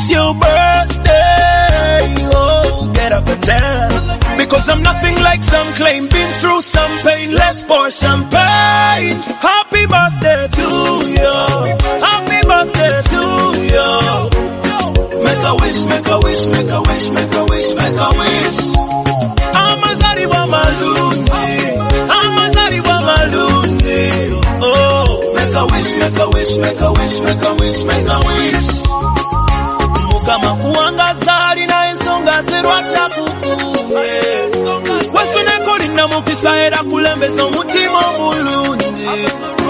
it's your birthday. Oh, get up and dance. Because I'm nothing like some claim. Been through some pain, let's pour champagne. Happy birthday to you. Happy birthday to you. Make a wish, make a wish, make a wish, make a wish, make a wish. Amazari wa malundi. Amazari wa malundi. Oh, make a wish, make a wish, make a wish, make a wish, make a wish. Mukama kuangazali na ensonga zerwa chakukumbe. Wesu nekolina mukisa era kulembeza omutima omulungi.